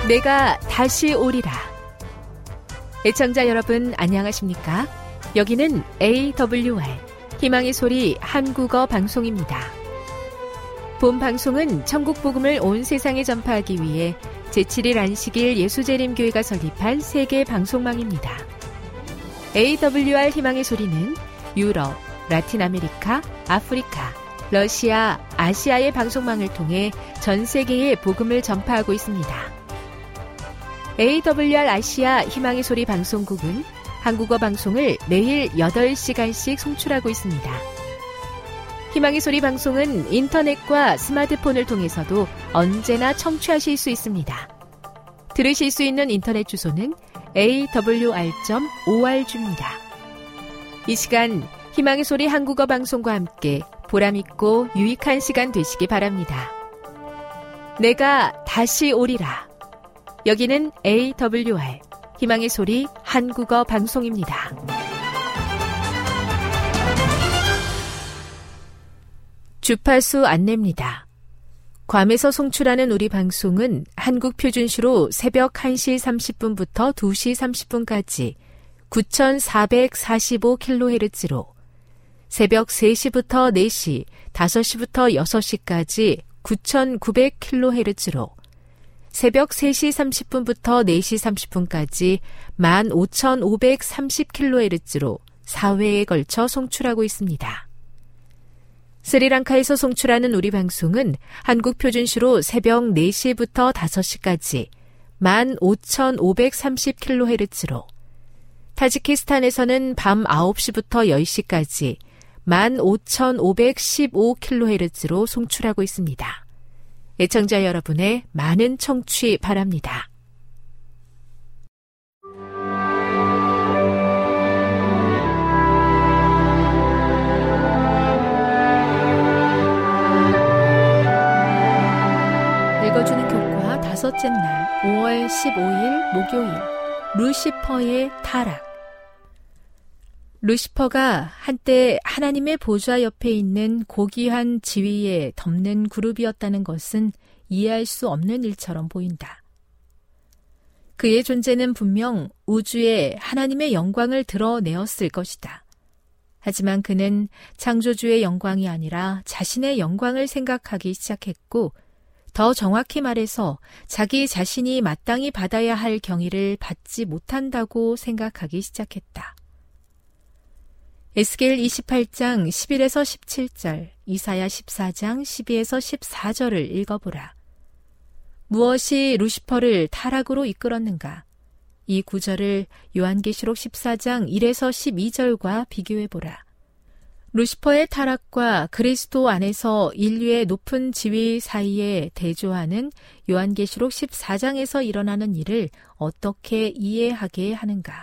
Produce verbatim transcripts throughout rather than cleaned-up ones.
내가 다시 오리라. 애청자 여러분 안녕하십니까? 여기는 에이더블유알 희망의 소리 한국어 방송입니다. 본 방송은 천국 복음을 온 세상에 전파하기 위해 제칠 일 안식일 예수재림교회가 설립한 세계 방송망입니다. 에이더블유알 희망의 소리는 유럽, 라틴 아메리카, 아프리카, 러시아, 아시아의 방송망을 통해 전 세계에 복음을 전파하고 있습니다. 에이더블유알 아시아 희망의 소리 방송국은 한국어 방송을 매일 여덟 시간씩 송출하고 있습니다. 희망의 소리 방송은 인터넷과 스마트폰을 통해서도 언제나 청취하실 수 있습니다. 들으실 수 있는 인터넷 주소는 에이더블유알 닷 오알지입니다. 이 시간 희망의 소리 한국어 방송과 함께 보람있고 유익한 시간 되시기 바랍니다. 내가 다시 오리라. 여기는 에이더블유알 희망의 소리 한국어 방송입니다. 주파수 안내입니다. 괌에서 송출하는 우리 방송은 한국 표준시로 새벽 한 시 삼십 분부터 두 시 삼십 분까지 구천사백사십오 킬로헤르츠로, 새벽 세 시부터 네 시, 다섯 시부터 여섯 시까지 구천구백 킬로헤르츠로, 새벽 세 시 삼십 분부터 네 시 삼십 분까지 만 오천오백삼십 킬로헤르츠로 사 회에 걸쳐 송출하고 있습니다. 스리랑카에서 송출하는 우리 방송은 한국 표준시로 새벽 네 시부터 다섯 시까지 만 오천오백삼십 킬로헤르츠로, 타지키스탄에서는 밤 아홉 시부터 열 시까지 만 오천오백십오 킬로헤르츠로 송출하고 있습니다. 애청자 여러분의 많은 청취 바랍니다. 읽어주는 교과 다섯째 날 오월 십오일 목요일, 루시퍼의 타락. 루시퍼가 한때 하나님의 보좌 옆에 있는 고귀한 지위에 덮는 그룹이었다는 것은 이해할 수 없는 일처럼 보인다. 그의 존재는 분명 우주에 하나님의 영광을 드러내었을 것이다. 하지만 그는 창조주의 영광이 아니라 자신의 영광을 생각하기 시작했고, 더 정확히 말해서 자기 자신이 마땅히 받아야 할 경의를 받지 못한다고 생각하기 시작했다. 에스겔 이십팔 장 십일에서 십칠 절, 이사야 십사 장 십이에서 십사 절을 읽어보라. 무엇이 루시퍼를 타락으로 이끌었는가? 이 구절을 요한계시록 십사 장 일에서 십이 절과 비교해보라. 루시퍼의 타락과 그리스도 안에서 인류의 높은 지위 사이에 대조하는 요한계시록 십사 장에서 일어나는 일을 어떻게 이해하게 하는가?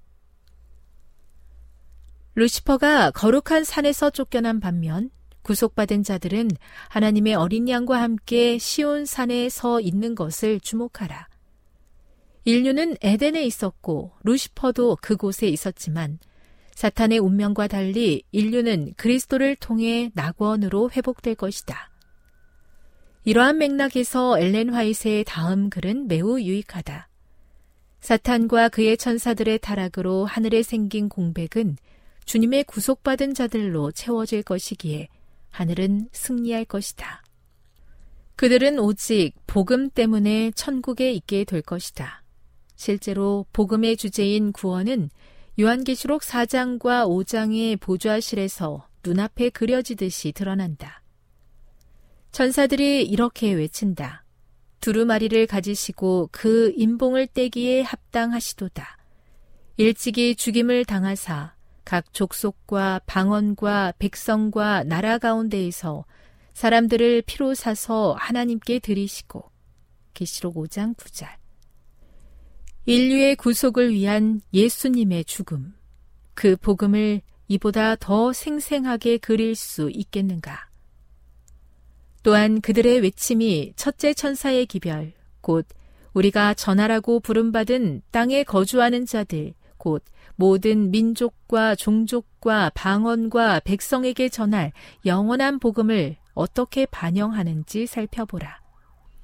루시퍼가 거룩한 산에서 쫓겨난 반면 구속받은 자들은 하나님의 어린 양과 함께 시온 산에 서 있는 것을 주목하라. 인류는 에덴에 있었고 루시퍼도 그곳에 있었지만 사탄의 운명과 달리 인류는 그리스도를 통해 낙원으로 회복될 것이다. 이러한 맥락에서 엘렌 화이트의 다음 글은 매우 유익하다. 사탄과 그의 천사들의 타락으로 하늘에 생긴 공백은 주님의 구속받은 자들로 채워질 것이기에 하늘은 승리할 것이다. 그들은 오직 복음 때문에 천국에 있게 될 것이다. 실제로 복음의 주제인 구원은 요한계시록 사 장과 오 장의 보좌실에서 눈앞에 그려지듯이 드러난다. 천사들이 이렇게 외친다. 두루마리를 가지시고 그 인봉을 떼기에 합당하시도다. 일찍이 죽임을 당하사 각 족속과 방언과 백성과 나라 가운데에서 사람들을 피로 사서 하나님께 드리시고. 계시록 오 장 구 절. 인류의 구속을 위한 예수님의 죽음. 그 복음을 이보다 더 생생하게 그릴 수 있겠는가? 또한 그들의 외침이 첫째 천사의 기별, 곧 우리가 전하라고 부름받은 땅에 거주하는 자들, 곧 모든 민족과 종족과 방언과 백성에게 전할 영원한 복음을 어떻게 반영하는지 살펴보라.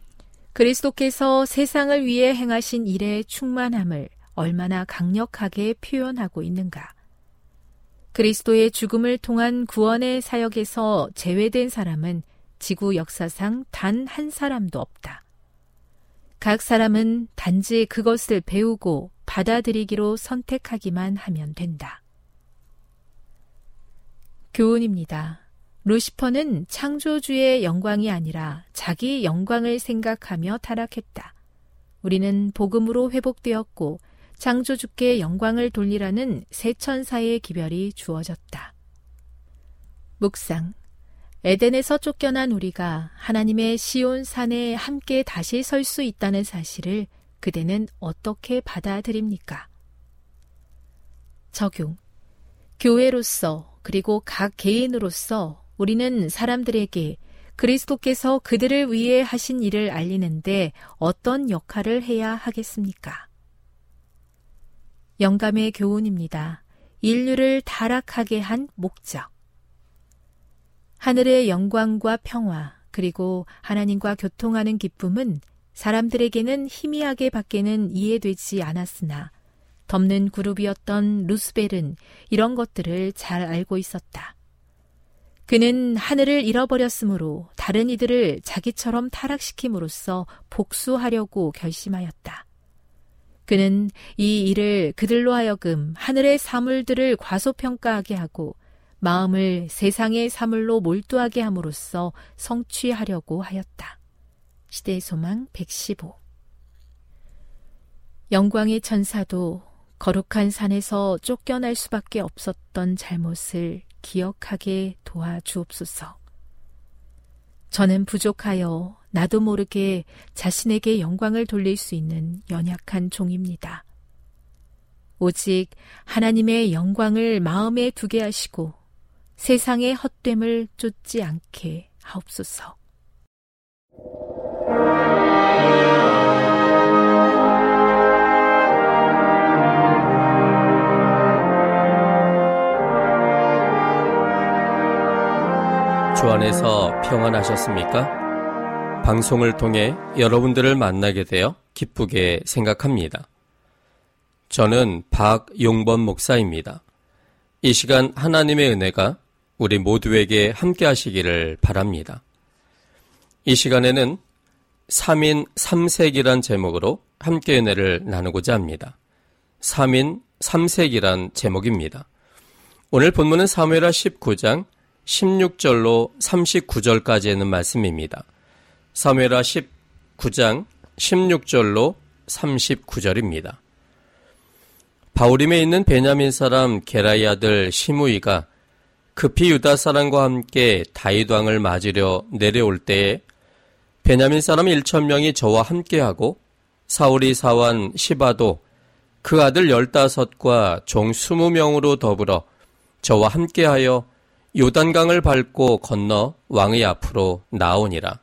그리스도께서 세상을 위해 행하신 일의 충만함을 얼마나 강력하게 표현하고 있는가. 그리스도의 죽음을 통한 구원의 사역에서 제외된 사람은 지구 역사상 단 한 사람도 없다. 각 사람은 단지 그것을 배우고 받아들이기로 선택하기만 하면 된다. 교훈입니다. 루시퍼는 창조주의 영광이 아니라 자기 영광을 생각하며 타락했다. 우리는 복음으로 회복되었고 창조주께 영광을 돌리라는 새 천사의 기별이 주어졌다. 묵상. 에덴에서 쫓겨난 우리가 하나님의 시온 산에 함께 다시 설 수 있다는 사실을 그대는 어떻게 받아들입니까? 적용. 교회로서 그리고 각 개인으로서 우리는 사람들에게 그리스도께서 그들을 위해 하신 일을 알리는데 어떤 역할을 해야 하겠습니까? 영감의 교훈입니다. 인류를 타락하게 한 목적. 하늘의 영광과 평화, 그리고 하나님과 교통하는 기쁨은 사람들에게는 희미하게 밖에는 이해되지 않았으나 덮는 그룹이었던 루스벨은 이런 것들을 잘 알고 있었다. 그는 하늘을 잃어버렸으므로 다른 이들을 자기처럼 타락시킴으로써 복수하려고 결심하였다. 그는 이 일을 그들로 하여금 하늘의 사물들을 과소평가하게 하고 마음을 세상의 사물로 몰두하게 함으로써 성취하려고 하였다. 시대의 소망 백십오. 영광의 천사도 거룩한 산에서 쫓겨날 수밖에 없었던 잘못을 기억하게 도와주옵소서. 저는 부족하여 나도 모르게 자신에게 영광을 돌릴 수 있는 연약한 종입니다. 오직 하나님의 영광을 마음에 두게 하시고 세상의 헛됨을 쫓지 않게 하옵소서. 주 안에서 평안하셨습니까? 방송을 통해 여러분들을 만나게 되어 기쁘게 생각합니다. 저는 박용범 목사입니다. 이 시간 하나님의 은혜가 우리 모두에게 함께 하시기를 바랍니다. 이 시간에는 삼인 삼색이란 제목으로 함께 은혜를 나누고자 합니다. 삼인 삼색이란 제목입니다. 오늘 본문은 사무엘하 십구 장 십육 절로 삼십구 절까지 있는 말씀입니다. 사무엘하 십구 장 십육 절로 삼십구 절입니다. 바후림에 있는 베냐민 사람 게라의 아들 시므이가 급히 유다 사람과 함께 다윗 왕을 맞으려 내려올 때에 베냐민 사람 일천 명이 저와 함께하고 사울이 사환 시바도 그 아들 열다섯과 종 스무 명으로 더불어 저와 함께하여 요단강을 밟고 건너 왕의 앞으로 나오니라.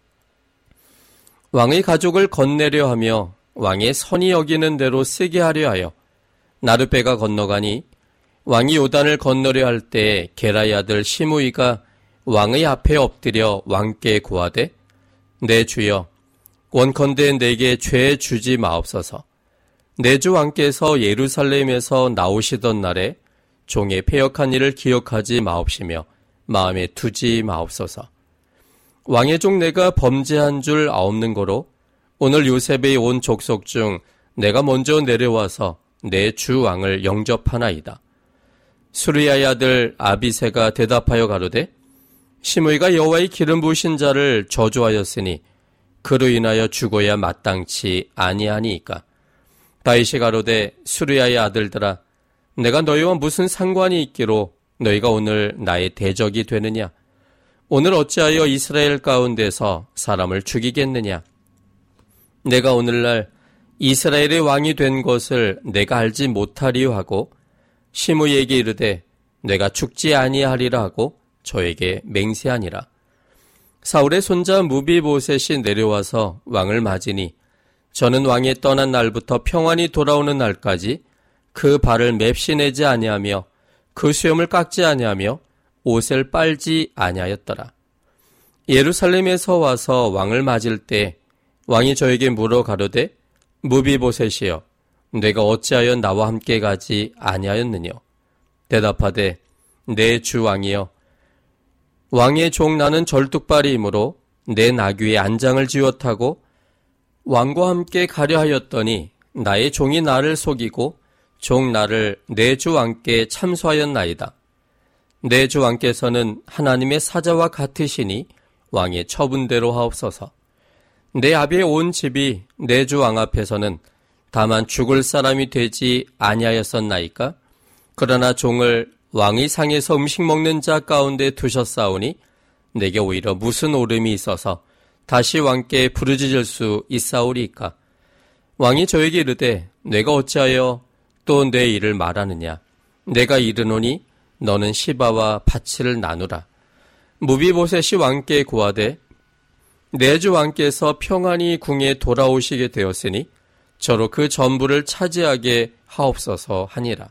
왕의 가족을 건네려 하며 왕의 선이 여기는 대로 쓰게 하려 하여 나룻배가 건너가니 왕이 요단을 건너려 할 때 게라의 아들 시므이가 왕의 앞에 엎드려 왕께 고하되 내 주여 원컨대 내게 죄 주지 마옵소서. 내 주 왕께서 예루살렘에서 나오시던 날에 종의 패역한 일을 기억하지 마옵시며 마음에 두지 마옵소서. 왕의 종 내가 범죄한 줄 아옵는 거로 오늘 요셉의 온 족속 중 내가 먼저 내려와서 내 주 왕을 영접하나이다. 수르야의 아들 아비새가 대답하여 가로되 시므이가 여호와의 기름 부으신 자를 저주하였으니 그로 인하여 죽어야 마땅치 아니하니이까. 다윗이 가로되 수르야의 아들들아 내가 너희와 무슨 상관이 있기로 너희가 오늘 나의 대적이 되느냐? 오늘 어찌하여 이스라엘 가운데서 사람을 죽이겠느냐? 내가 오늘날 이스라엘의 왕이 된 것을 내가 알지 못하리요 하고 시므이에게 이르되 내가 죽지 아니하리라 하고 저에게 맹세하니라. 사울의 손자 무비보셋이 내려와서 왕을 맞으니 저는 왕이 떠난 날부터 평안히 돌아오는 날까지 그 발을 맵시내지 아니하며 그 수염을 깎지 아니하며 옷을 빨지 아니하였더라. 예루살렘에서 와서 왕을 맞을 때 왕이 저에게 물어 가로되 무비보셋이여 내가 어찌하여 나와 함께 가지 아니하였느냐. 대답하되 내 주 왕이여 왕의 종 나는 절뚝발이이므로 내 나귀의 안장을 지어 타고 왕과 함께 가려 하였더니 나의 종이 나를 속이고 종 나를 내 주 왕께 참소하였나이다. 내 주 왕께서는 하나님의 사자와 같으시니 왕의 처분대로 하옵소서. 내 아비의 온 집이 내 주 왕 앞에서는 다만 죽을 사람이 되지 아니하였었나이까? 그러나 종을 왕의 상에서 음식 먹는 자 가운데 두셨사오니 내게 오히려 무슨 오름이 있어서 다시 왕께 부르짖을 수 있사오리이까? 왕이 저에게 이르되 내가 어찌하여 또 내 일을 말하느냐? 내가 이르노니 너는 시바와 밭을 나누라. 무비보셋이 왕께 고하되 내 주 왕께서 평안히 궁에 돌아오시게 되었으니 저로 그 전부를 차지하게 하옵소서 하니라.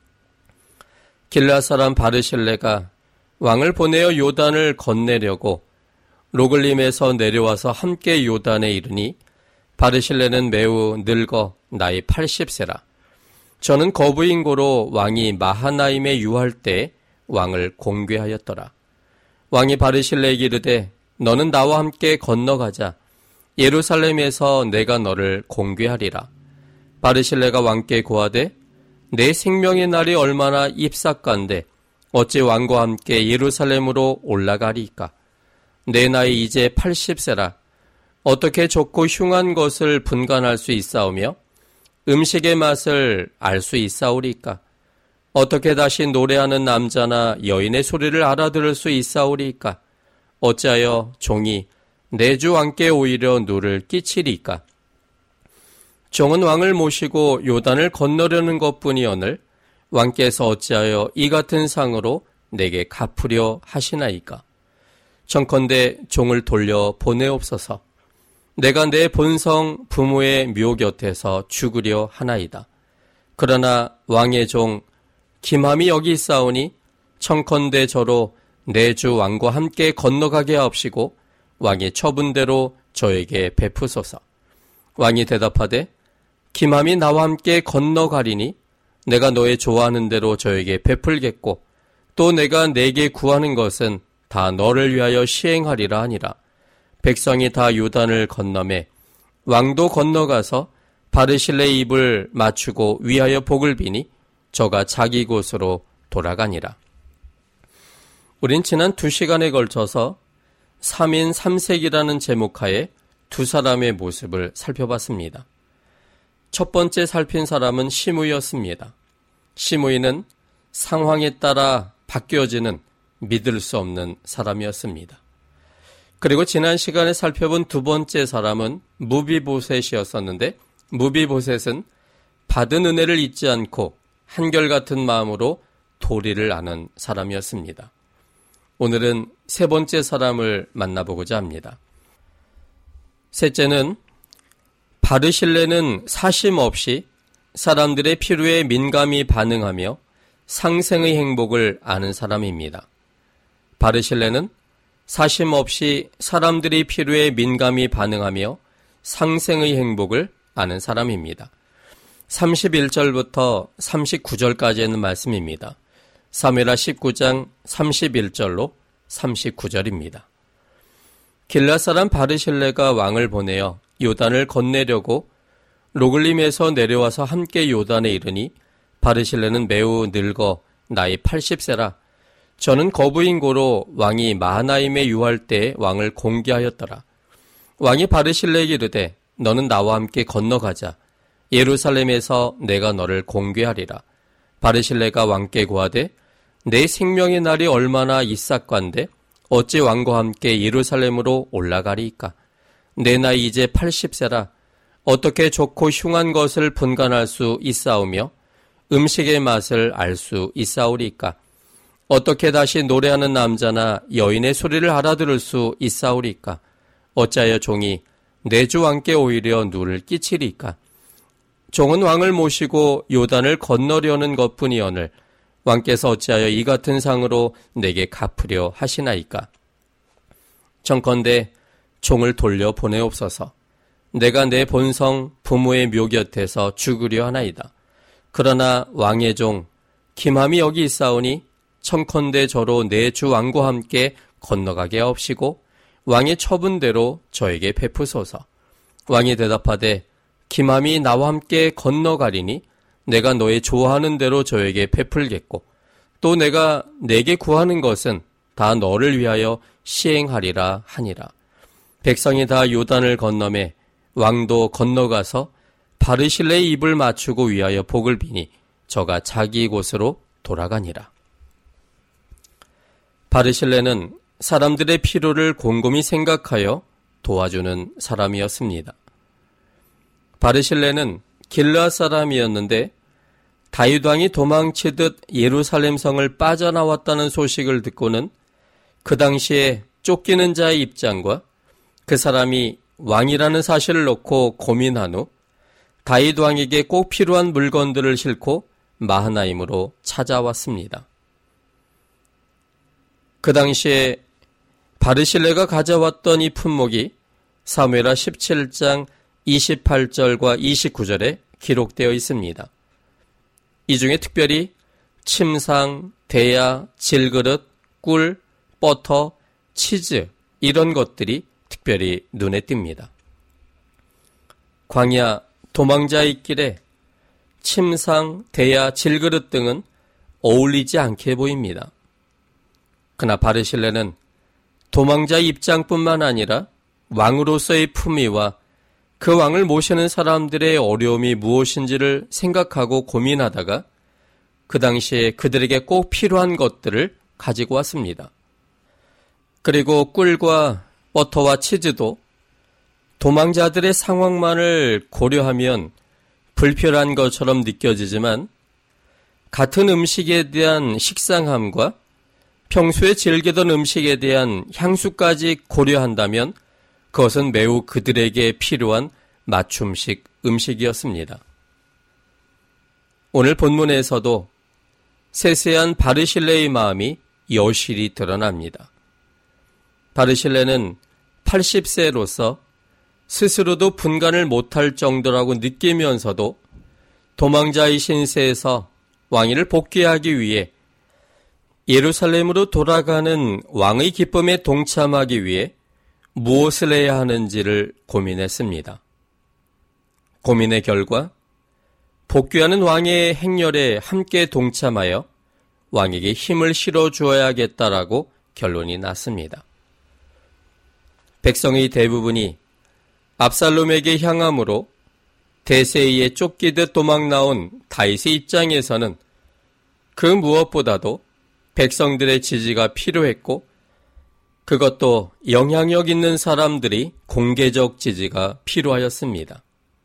길앗 사람 바르실레가 왕을 보내어 요단을 건네려고 로글림에서 내려와서 함께 요단에 이르니 바르실레는 매우 늙어 나이 팔십 세라. 저는 거부인 고로 왕이 마하나임에 유할 때 왕을 공궤하였더라. 왕이 바르실레에게 이르되 너는 나와 함께 건너가자. 예루살렘에서 내가 너를 공궤하리라. 바르실레가 왕께 고하되 내 생명의 날이 얼마나 입삭간데 어찌 왕과 함께 예루살렘으로 올라가리이까? 내 나이 이제 팔십 세라. 어떻게 좋고 흉한 것을 분간할 수 있사오며 음식의 맛을 알 수 있사오리이까? 어떻게 다시 노래하는 남자나 여인의 소리를 알아들을 수 있사오리이까? 어찌하여 종이 내 주 왕께 오히려 누를 끼치리이까? 종은 왕을 모시고 요단을 건너려는 것뿐이오늘 왕께서 어찌하여 이 같은 상으로 내게 갚으려 하시나이까? 청컨대 종을 돌려 보내옵소서. 내가 내 본성 부모의 묘 곁에서 죽으려 하나이다. 그러나 왕의 종 김함이 여기 있사오니 청컨대 저로 내 주 왕과 함께 건너가게 하옵시고 왕의 처분대로 저에게 베푸소서. 왕이 대답하되 김함이 나와 함께 건너가리니 내가 너의 좋아하는 대로 저에게 베풀겠고 또 내가 내게 구하는 것은 다 너를 위하여 시행하리라 하니라. 백성이 다 요단을 건너매 왕도 건너가서 바르실레의 입을 맞추고 위하여 복을 비니 저가 자기 곳으로 돌아가니라. 우린 지난 두 시간에 걸쳐서 삼인 삼색이라는 제목하에 두 사람의 모습을 살펴봤습니다. 첫 번째 살핀 사람은 시므이였습니다. 시므이는 상황에 따라 바뀌어지는 믿을 수 없는 사람이었습니다. 그리고 지난 시간에 살펴본 두 번째 사람은 무비보셋이었었는데 무비보셋은 받은 은혜를 잊지 않고 한결같은 마음으로 도리를 아는 사람이었습니다. 오늘은 세 번째 사람을 만나보고자 합니다. 셋째는 바르실레는 사심 없이 사람들의 필요에 민감히 반응하며 상생의 행복을 아는 사람입니다. 바르실레는 사심 없이 사람들의 필요에 민감히 반응하며 상생의 행복을 아는 사람입니다. 삼십일 절부터 삼십구 절까지 있는 말씀입니다. 사무엘하 십구 장 삼십일 절로 삼십구 절입니다. 길앗 사람 바르실레가 왕을 보내어 요단을 건네려고 로글림에서 내려와서 함께 요단에 이르니 바르실레는 매우 늙어 나이 팔십 세라. 저는 거부인 고로 왕이 마하나임에 유할 때 왕을 공개하였더라. 왕이 바르실레에게 이르되 너는 나와 함께 건너가자. 예루살렘에서 내가 너를 공개하리라. 바르실레가 왕께 고하되 내 생명의 날이 얼마나 이삭관데 어찌 왕과 함께 예루살렘으로 올라가리이까? 내 나이 이제 팔십 세라. 어떻게 좋고 흉한 것을 분간할 수 있사오며 음식의 맛을 알 수 있사오리이까? 어떻게 다시 노래하는 남자나 여인의 소리를 알아들을 수 있사오리이까? 어찌하여 종이 내 주 왕께 오히려 누를 끼치리이까? 종은 왕을 모시고 요단을 건너려는 것뿐이오늘 왕께서 어찌하여 이 같은 상으로 내게 갚으려 하시나이까? 청컨대 종을 돌려 보내옵소서. 내가 내 본성 부모의 묘 곁에서 죽으려 하나이다. 그러나 왕의 종 김함이 여기 있사오니 청컨대 저로 내 주 왕과 함께 건너가게 하옵시고 왕의 처분대로 저에게 베푸소서. 왕이 대답하되 김함이 나와 함께 건너가리니 내가 너의 좋아하는 대로 저에게 베풀겠고 또 내가 내게 구하는 것은 다 너를 위하여 시행하리라 하니라. 백성이 다 요단을 건너매 왕도 건너가서 바르실레의 입을 맞추고 위하여 복을 비니 저가 자기 곳으로 돌아가니라. 바르실레는 사람들의 필요를 곰곰이 생각하여 도와주는 사람이었습니다. 바르실레는 길르앗 사람이었는데 다윗 왕이 도망치듯 예루살렘 성을 빠져나왔다는 소식을 듣고는 그 당시에 쫓기는 자의 입장과 그 사람이 왕이라는 사실을 놓고 고민한 후 다윗 왕에게 꼭 필요한 물건들을 싣고 마하나임으로 찾아왔습니다. 그 당시에 바르실레가 가져왔던 이 품목이 사무엘하 십칠 장 이십팔 절과 이십구 절에 기록되어 있습니다. 이 중에 특별히 침상, 대야, 질그릇, 꿀, 버터, 치즈 이런 것들이 특별히 눈에 띕니다. 광야 도망자의 길에 침상, 대야, 질그릇 등은 어울리지 않게 보입니다. 그러나 바르실레는 도망자의 입장뿐만 아니라 왕으로서의 품위와 그 왕을 모시는 사람들의 어려움이 무엇인지를 생각하고 고민하다가 그 당시에 그들에게 꼭 필요한 것들을 가지고 왔습니다. 그리고 꿀과 버터와 치즈도 도망자들의 상황만을 고려하면 불필요한 것처럼 느껴지지만 같은 음식에 대한 식상함과 평소에 즐기던 음식에 대한 향수까지 고려한다면 그것은 매우 그들에게 필요한 맞춤식 음식이었습니다. 오늘 본문에서도 세세한 바르실레의 마음이 여실히 드러납니다. 바르실레는 팔십 세로서 스스로도 분간을 못할 정도라고 느끼면서도 도망자의 신세에서 왕위를 복귀하기 위해 예루살렘으로 돌아가는 왕의 기쁨에 동참하기 위해 무엇을 해야 하는지를 고민했습니다. 고민의 결과 복귀하는 왕의 행렬에 함께 동참하여 왕에게 힘을 실어주어야겠다라고 결론이 났습니다. 백성의 대부분이 압살롬에게 향함으로 대세에 쫓기듯 도망 나온 다윗의 입장에서는 그 무엇보다도 백성들의 지지가 필요했고 그것도 영향력 있는 사람들이 공개적 지지가 필요하였습니다.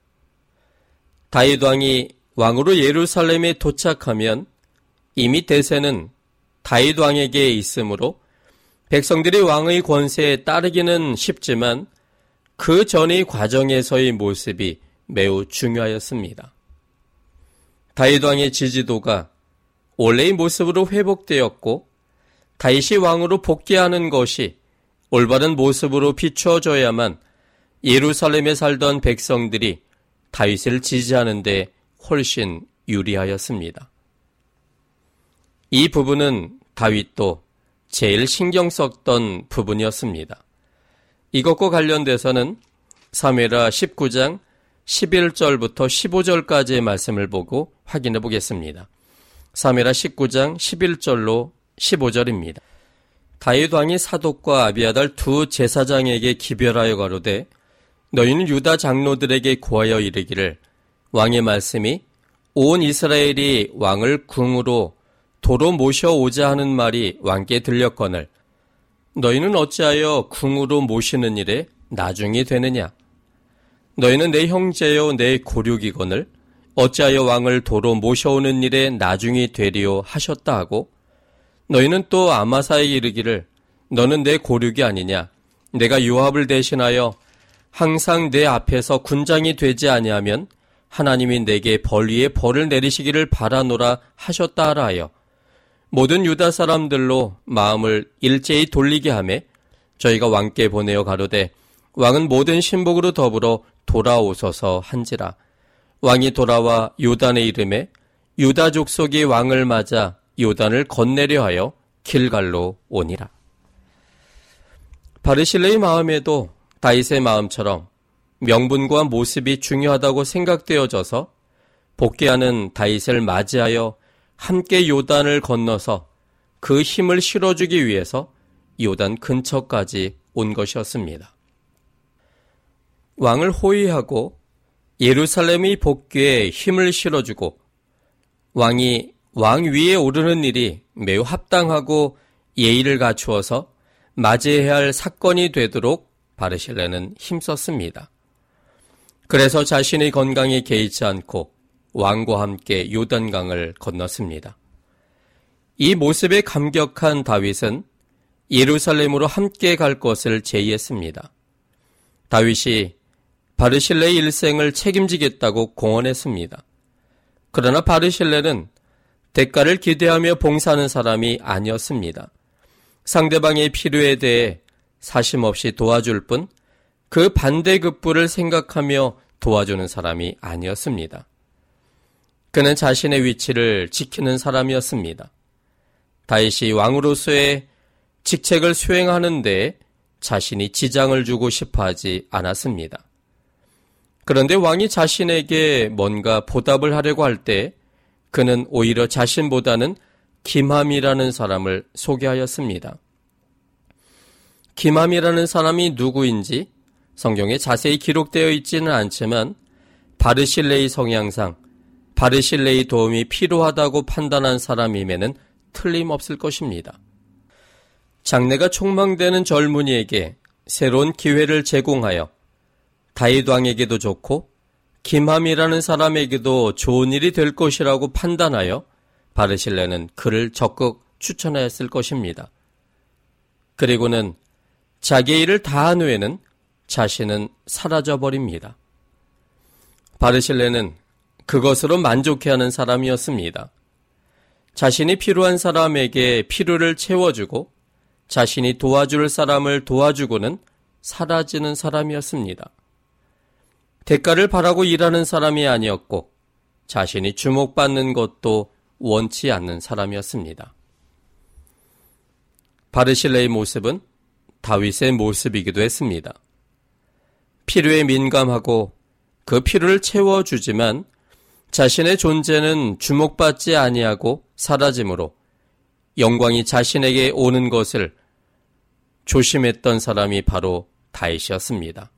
다윗 왕이 왕으로 예루살렘에 도착하면 이미 대세는 다윗 왕에게 있으므로 백성들이 왕의 권세에 따르기는 쉽지만 그 전의 과정에서의 모습이 매우 중요하였습니다. 다윗 왕의 지지도가 원래의 모습으로 회복되었고 다윗이 왕으로 복귀하는 것이 올바른 모습으로 비춰져야만 예루살렘에 살던 백성들이 다윗을 지지하는 데 훨씬 유리하였습니다. 이 부분은 다윗도 제일 신경 썼던 부분이었습니다. 이것과 관련돼서는 사무엘하 십구 장 십일 절부터 십오 절까지의 말씀을 보고 확인해 보겠습니다. 사무엘하 십구 장 십일 절로 십오 절입니다. 다윗 왕이 사독과 아비아달 두 제사장에게 기별하여 가로되 너희는 유다 장로들에게 고하여 이르기를 왕의 말씀이 온 이스라엘이 왕을 궁으로 도로 모셔오자 하는 말이 왕께 들렸거늘 너희는 어찌하여 궁으로 모시는 일에 나중이 되느냐? 너희는 내 형제요 내 고륙이거늘 어찌하여 왕을 도로 모셔오는 일에 나중이 되리요 하셨다 하고 너희는 또 아마사에게 이르기를 너는 내 고륙이 아니냐? 내가 요압을 대신하여 항상 내 앞에서 군장이 되지 아니하면 하나님이 내게 벌 위에 벌을 내리시기를 바라노라 하셨다 하라 하여 모든 유다 사람들로 마음을 일제히 돌리게 하매 저희가 왕께 보내어 가로되 왕은 모든 신복으로 더불어 돌아오소서 한지라. 왕이 돌아와 요단의 이름에 유다 족속이 왕을 맞아 요단을 건네려 하여 길갈로 오니라. 바르실레의 마음에도 다윗의 마음처럼 명분과 모습이 중요하다고 생각되어져서 복귀하는 다윗을 맞이하여 함께 요단을 건너서 그 힘을 실어주기 위해서 요단 근처까지 온 것이었습니다. 왕을 호위하고 예루살렘의 복귀에 힘을 실어주고 왕이 왕 위에 오르는 일이 매우 합당하고 예의를 갖추어서 맞이해야 할 사건이 되도록 바르실레는 힘썼습니다. 그래서 자신의 건강에 개의치 않고 왕과 함께 요단강을 건넜습니다. 이 모습에 감격한 다윗은 예루살렘으로 함께 갈 것을 제의했습니다. 다윗이 바르실레의 일생을 책임지겠다고 공언했습니다. 그러나 바르실레는 대가를 기대하며 봉사하는 사람이 아니었습니다. 상대방의 필요에 대해 사심없이 도와줄 뿐 그 반대급부를 생각하며 도와주는 사람이 아니었습니다. 그는 자신의 위치를 지키는 사람이었습니다. 다윗이 왕으로서의 직책을 수행하는 데 자신이 지장을 주고 싶어 하지 않았습니다. 그런데 왕이 자신에게 뭔가 보답을 하려고 할 때 그는 오히려 자신보다는 김함이라는 사람을 소개하였습니다. 김함이라는 사람이 누구인지 성경에 자세히 기록되어 있지는 않지만 바르실레의 성향상 바르실레의 도움이 필요하다고 판단한 사람임에는 틀림없을 것입니다. 장래가 촉망되는 젊은이에게 새로운 기회를 제공하여 다윗 왕에게도 좋고 김함이라는 사람에게도 좋은 일이 될 것이라고 판단하여 바르실레는 그를 적극 추천하였을 것입니다. 그리고는 자기의 일을 다한 후에는 자신은 사라져버립니다. 바르실레는 그것으로 만족해하는 사람이었습니다. 자신이 필요한 사람에게 필요를 채워주고 자신이 도와줄 사람을 도와주고는 사라지는 사람이었습니다. 대가를 바라고 일하는 사람이 아니었고 자신이 주목받는 것도 원치 않는 사람이었습니다. 바르실레의 모습은 다윗의 모습이기도 했습니다. 필요에 민감하고 그 필요를 채워주지만 자신의 존재는 주목받지 아니하고 사라지므로 영광이 자신에게 오는 것을 조심했던 사람이 바로 다윗이었습니다.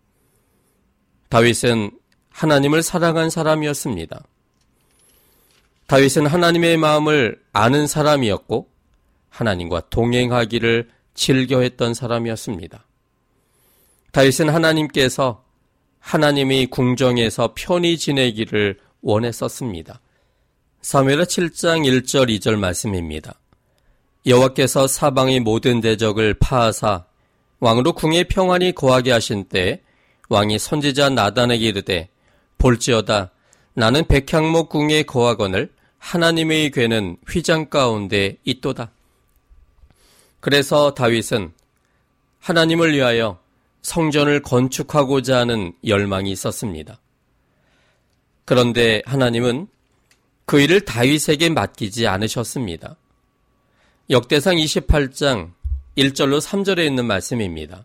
다윗은 하나님을 사랑한 사람이었습니다. 다윗은 하나님의 마음을 아는 사람이었고 하나님과 동행하기를 즐겨했던 사람이었습니다. 다윗은 하나님께서 하나님이 궁정에서 편히 지내기를 원했었습니다. 사무엘하 칠 장 일 절 이 절 말씀입니다. 여호와께서 사방의 모든 대적을 파하사 왕으로 궁에 평안히 거하게 하신 때에 왕이 선지자 나단에게 이르되 볼지어다 나는 백향목 궁에 거하거늘 하나님의 궤는 휘장 가운데 있도다. 그래서 다윗은 하나님을 위하여 성전을 건축하고자 하는 열망이 있었습니다. 그런데 하나님은 그 일을 다윗에게 맡기지 않으셨습니다. 역대상 이십팔 장 일 절로 삼 절에 있는 말씀입니다.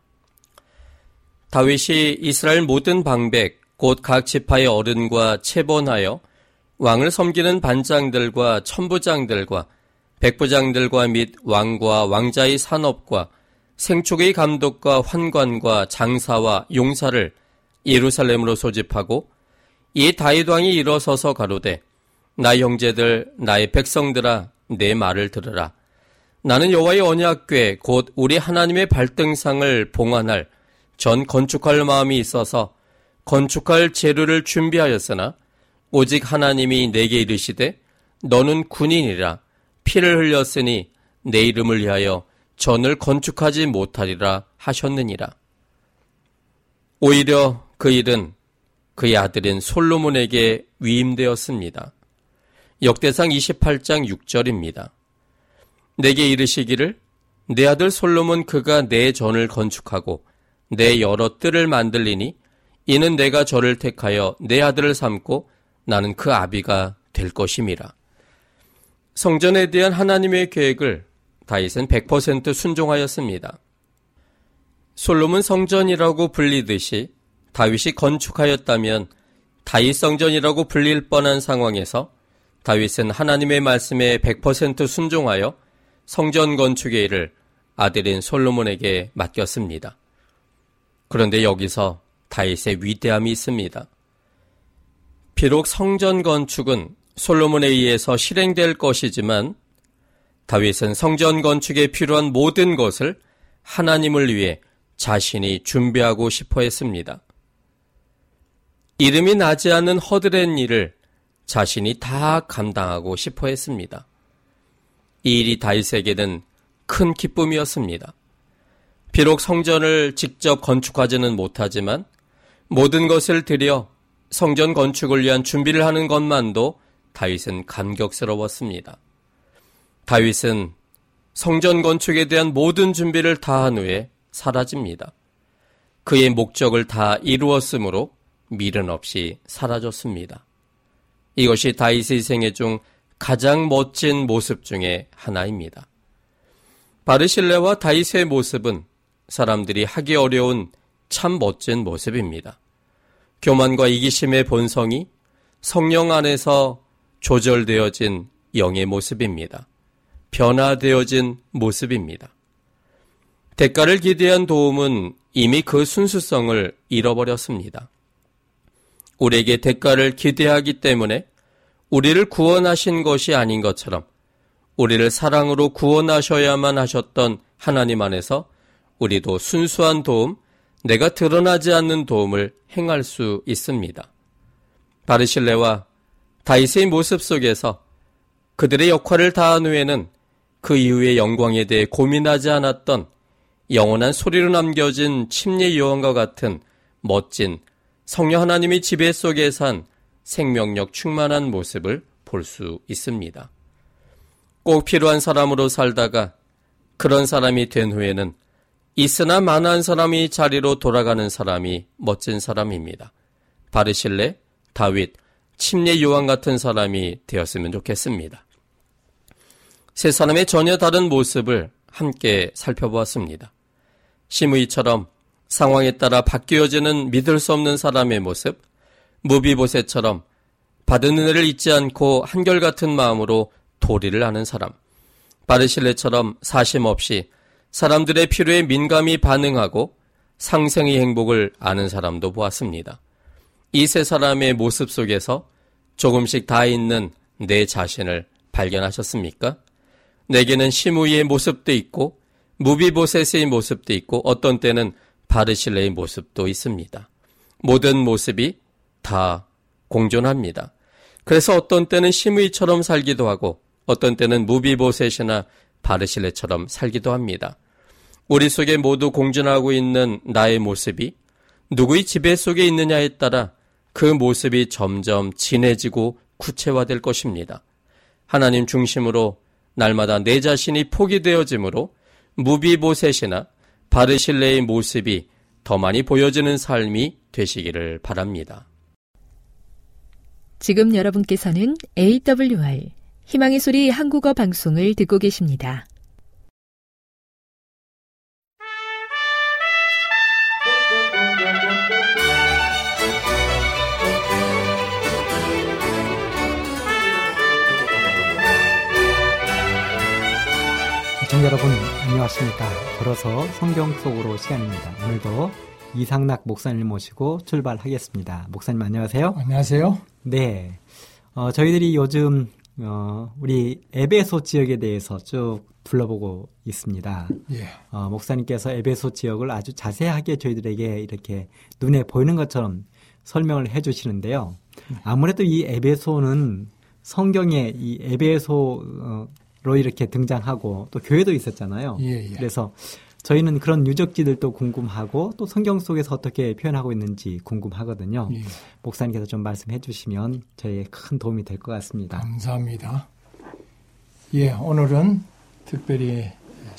다윗이 이스라엘 모든 방백 곧 각 지파의 어른과 체본하여 왕을 섬기는 반장들과 천부장들과 백부장들과 및 왕과 왕자의 산업과 생축의 감독과 환관과 장사와 용사를 예루살렘으로 소집하고 이 다윗 왕이 일어서서 가로되 나의 형제들 나의 백성들아 내 말을 들으라. 나는 여호와의 언약궤 곧 우리 하나님의 발등상을 봉안할 전 건축할 마음이 있어서 건축할 재료를 준비하였으나 오직 하나님이 내게 이르시되 너는 군인이라 피를 흘렸으니 내 이름을 위하여 전을 건축하지 못하리라 하셨느니라. 오히려 그 일은 그의 아들인 솔로몬에게 위임되었습니다. 역대상 이십팔 장 육 절입니다. 내게 이르시기를 내 아들 솔로몬 그가 내 전을 건축하고 내 여러 뜰을 만들리니 이는 내가 저를 택하여 내 아들을 삼고 나는 그 아비가 될 것임이라. 성전에 대한 하나님의 계획을 다윗은 백 퍼센트 순종하였습니다. 솔로몬 성전이라고 불리듯이 다윗이 건축하였다면 다윗 성전이라고 불릴 뻔한 상황에서 다윗은 하나님의 말씀에 백 퍼센트 순종하여 성전 건축의 일을 아들인 솔로몬에게 맡겼습니다. 그런데 여기서 다윗의 위대함이 있습니다. 비록 성전 건축은 솔로몬에 의해서 실행될 것이지만 다윗은 성전 건축에 필요한 모든 것을 하나님을 위해 자신이 준비하고 싶어 했습니다. 이름이 나지 않는 허드렛 일을 자신이 다 감당하고 싶어 했습니다. 이 일이 다윗에게는 큰 기쁨이었습니다. 비록 성전을 직접 건축하지는 못하지만 모든 것을 들여 성전 건축을 위한 준비를 하는 것만도 다윗은 감격스러웠습니다. 다윗은 성전 건축에 대한 모든 준비를 다한 후에 사라집니다. 그의 목적을 다 이루었으므로 미련 없이 사라졌습니다. 이것이 다윗의 생애 중 가장 멋진 모습 중에 하나입니다. 바르실레와 다윗의 모습은 사람들이 하기 어려운 참 멋진 모습입니다. 교만과 이기심의 본성이 성령 안에서 조절되어진 영의 모습입니다. 변화되어진 모습입니다. 대가를 기대한 도움은 이미 그 순수성을 잃어버렸습니다. 우리에게 대가를 기대하기 때문에 우리를 구원하신 것이 아닌 것처럼 우리를 사랑으로 구원하셔야만 하셨던 하나님 안에서 우리도 순수한 도움, 내가 드러나지 않는 도움을 행할 수 있습니다. 바르실레와 다윗의 모습 속에서 그들의 역할을 다한 후에는 그 이후의 영광에 대해 고민하지 않았던 영원한 소리로 남겨진 침례 요한과 같은 멋진 성령 하나님의 지배 속에 산 생명력 충만한 모습을 볼 수 있습니다. 꼭 필요한 사람으로 살다가 그런 사람이 된 후에는 있으나 만한 사람이 자리로 돌아가는 사람이 멋진 사람입니다. 바르실레, 다윗, 침례 요한 같은 사람이 되었으면 좋겠습니다. 세 사람의 전혀 다른 모습을 함께 살펴보았습니다. 시므이처럼 상황에 따라 바뀌어지는 믿을 수 없는 사람의 모습, 무비보셋처럼 받은 은혜를 잊지 않고 한결같은 마음으로 도리를 하는 사람, 바르실레처럼 사심 없이 사람들의 필요에 민감히 반응하고 상생의 행복을 아는 사람도 보았습니다. 이 세 사람의 모습 속에서 조금씩 다 있는 내 자신을 발견하셨습니까? 내게는 시므이의 모습도 있고 무비보셋의 모습도 있고 어떤 때는 바르실레의 모습도 있습니다. 모든 모습이 다 공존합니다. 그래서 어떤 때는 시므이처럼 살기도 하고 어떤 때는 무비보셋이나 바르실레처럼 살기도 합니다. 우리 속에 모두 공존하고 있는 나의 모습이 누구의 지배 속에 있느냐에 따라 그 모습이 점점 진해지고 구체화될 것입니다. 하나님 중심으로 날마다 내 자신이 포기되어지므로 무비보셋이나 바르실레의 모습이 더 많이 보여지는 삶이 되시기를 바랍니다. 지금 여러분께서는 에이더블유알 희망의 소리 한국어 방송을 듣고 계십니다. 시청자 여러분 안녕하십니까. 걸어서 성경 속으로 시간입니다. 오늘도 이상락 목사님 모시고 출발하겠습니다. 목사님 안녕하세요. 안녕하세요. 네, 어, 저희들이 요즘 어, 우리 에베소 지역에 대해서 쭉 둘러보고 있습니다. 예. 어, 목사님께서 에베소 지역을 아주 자세하게 저희들에게 이렇게 눈에 보이는 것처럼 설명을 해주시는데요. 아무래도 이 에베소는 성경에 이 에베소로 이렇게 등장하고 또 교회도 있었잖아요. 예, 예. 그래서 저희는 그런 유적지들도 궁금하고 또 성경 속에서 어떻게 표현하고 있는지 궁금하거든요. 예. 목사님께서 좀 말씀해 주시면 저희에 큰 도움이 될 것 같습니다. 감사합니다. 예, 오늘은 특별히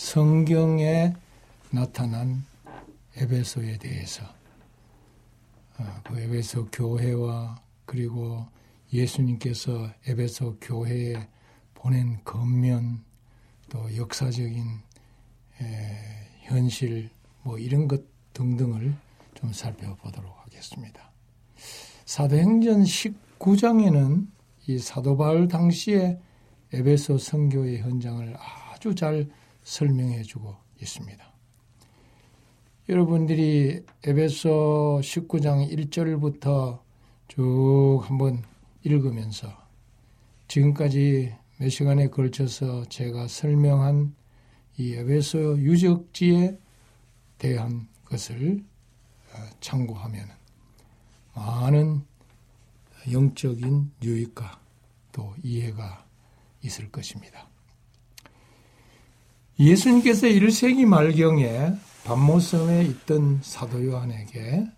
성경에 나타난 에베소에 대해서 그 에베소 교회와 그리고 예수님께서 에베소 교회에 보낸 권면 또 역사적인 에, 현실 뭐 이런 것 등등을 좀 살펴보도록 하겠습니다. 사도행전 십구 장에는 이 사도 바울 당시에 에베소 선교의 현장을 아주 잘 설명해 주고 있습니다. 여러분들이 에베소 십구 장 일 절부터 쭉 한번 읽으면서 지금까지 몇 시간에 걸쳐서 제가 설명한 이 에베소 유적지에 대한 것을 참고하면 많은 영적인 유익과 또 이해가 있을 것입니다. 예수님께서 일 세기 말경에 pat모섬에 있던 사도 요한에게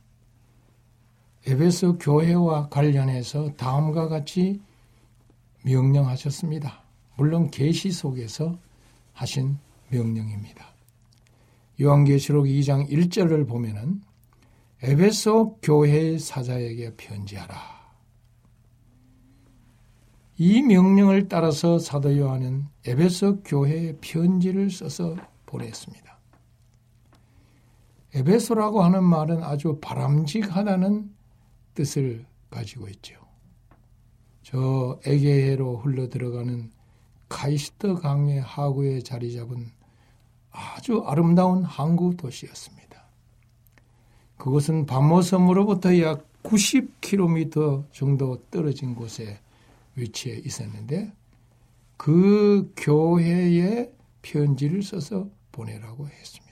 에베소 교회와 관련해서 다음과 같이 명령하셨습니다. 물론 계시 속에서 하신 명령입니다. 요한계시록 이 장 일 절을 보면은 에베소 교회의 사자에게 편지하라. 이 명령을 따라서 사도 요한은 에베소 교회에 편지를 써서 보냈습니다. 에베소라고 하는 말은 아주 바람직하다는 뜻을 가지고 있죠. 저 에게해로 흘러들어가는 카이스트 강의 하구에 자리 잡은 아주 아름다운 항구 도시였습니다. 그것은 pat모섬으로부터 약 구십 킬로미터 정도 떨어진 곳에 위치해 있었는데 그 교회에 편지를 써서 보내라고 했습니다.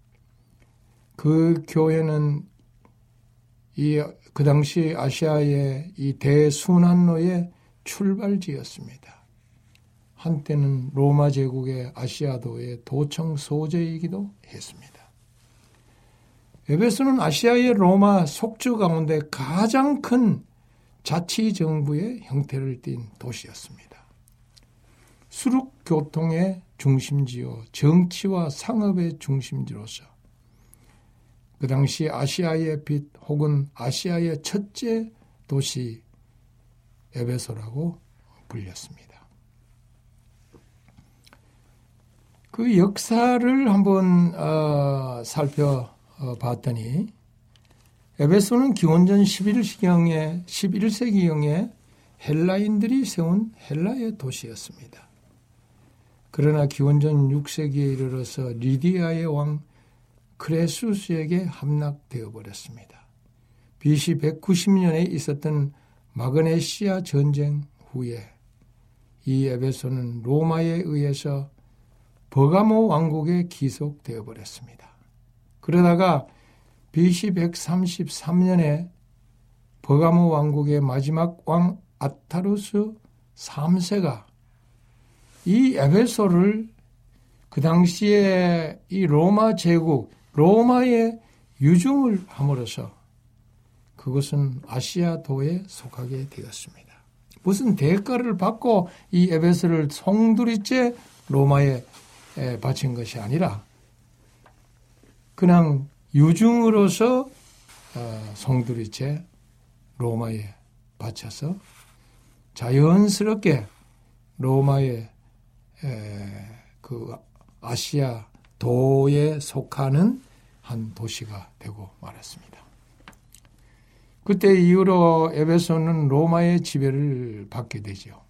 그 교회는 이, 그 당시 아시아의 이 대순환로의 출발지였습니다. 한때는 로마 제국의 아시아도의 도청 소재이기도 했습니다. 에베소는 아시아의 로마 속주 가운데 가장 큰 자치정부의 형태를 띈 도시였습니다. 수륙 교통의 중심지요, 정치와 상업의 중심지로서 그 당시 아시아의 빛 혹은 아시아의 첫째 도시 에베소라고 불렸습니다. 그 역사를 한번 어, 살펴봤더니 에베소는 기원전 십일 세기경에 십일 세기경에 헬라인들이 세운 헬라의 도시였습니다. 그러나 기원전 육 세기에 이르러서 리디아의 왕 크레수스에게 함락되어 버렸습니다. 비씨 백구십 년에 있었던 마그네시아 전쟁 후에 이 에베소는 로마에 의해서 버가모 왕국에 기속되어 버렸습니다. 그러다가 비씨 백삼십삼 년에 버가모 왕국의 마지막 왕 아타루스 삼 세가 이 에베소를 그 당시에 이 로마 제국, 로마에 유증을 함으로써 그것은 아시아도에 속하게 되었습니다. 무슨 대가를 받고 이 에베소를 송두리째 로마에 바친 것이 아니라 그냥 유증으로서 송두리째 로마에 바쳐서 자연스럽게 로마의 그 아시아 도에 속하는 한 도시가 되고 말았습니다. 그때 이후로 에베소는 로마의 지배를 받게 되죠.